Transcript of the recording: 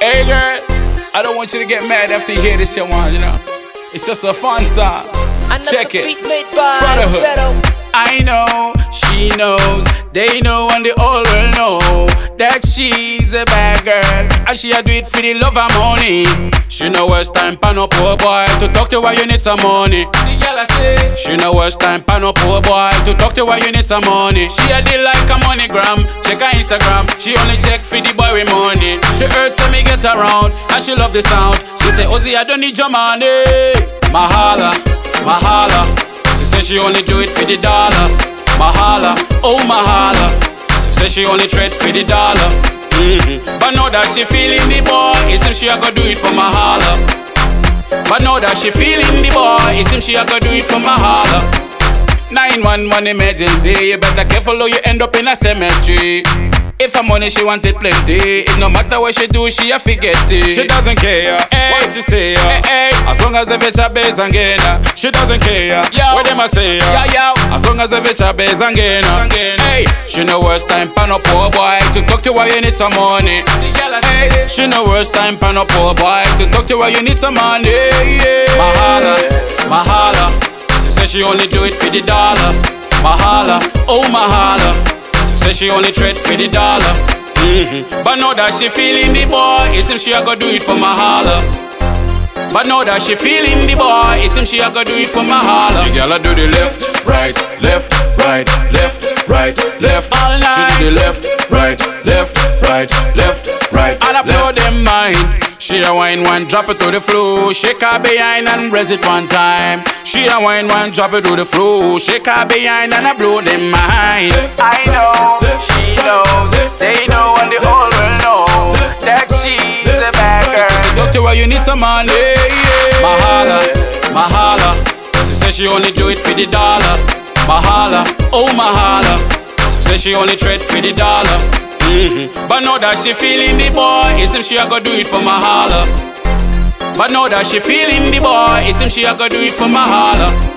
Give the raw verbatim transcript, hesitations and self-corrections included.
Hey girl, I don't want you to get mad after you hear this shit one, you know. It's just a fun song. Check it. Brotherhood. I know, she knows, they know and they all will know that she's a bad girl, and she a do it for the love of money. She no waste time pan no poor boy to talk to her, you need some money. The girl I say, she no waste time pan no poor boy to talk to her, you need some money. She a deal like a MoneyGram, check her Instagram, she only check for the boy with money. She hurts when me get around, and she love the sound. She say, Ozzy, I don't need your money. Mahala, mahala. She say she only do it for the dollar. Mahala, oh mahala. She say she only trade for the dollar. Mm-hmm. But now that she feeling the boy, it seems she a go do it for mahala. But now that she feeling the boy, it seems she a go do it for mahala. nine one one emergency, you better careful or you end up in a cemetery. If her money she wanted plenty, it no matter what she do, she a forget it. She doesn't care hey. What she say, hey, hey. As long as the bitch a base and gain her. She doesn't care yo. What them a say, yo, yo. As long as the bitch a base and gain her. Hey. She no worst time pan no poor boy to talk to her, you need some money. Hey. She no worst time pan no poor boy to talk to her, you need some money. Yeah. Mahala, mahala. She say she only do it for the dollar. Mahala, oh mahala. Say she only trade for the dollar. Mm-hmm. But now that she feeling the boy, it seems she a go do it for mahala. But now that she feeling the boy, it seems she a go do it for mahala. The girl a do the left, right, left, right, left, right, left. All night. She do the left, right, left, right, left, right. And I blow them mind. She a wine one, drop it to the floor. Shake her behind and raise it one time. She a wine one, drop it to the floor. Shake her behind and I blow them mind. I know, she knows, they know and they all will know that she's a bad girl. Talk to her, you need some money. Yeah. Mahala, mahala. She say she only do it for the dollar. Mahala, oh mahala. She say she only trade for the dollar. Mm-hmm. But now that she feeling the boy, it seems she a go do it for mahala. But now that she feeling the boy, it seems she a go do it for mahala.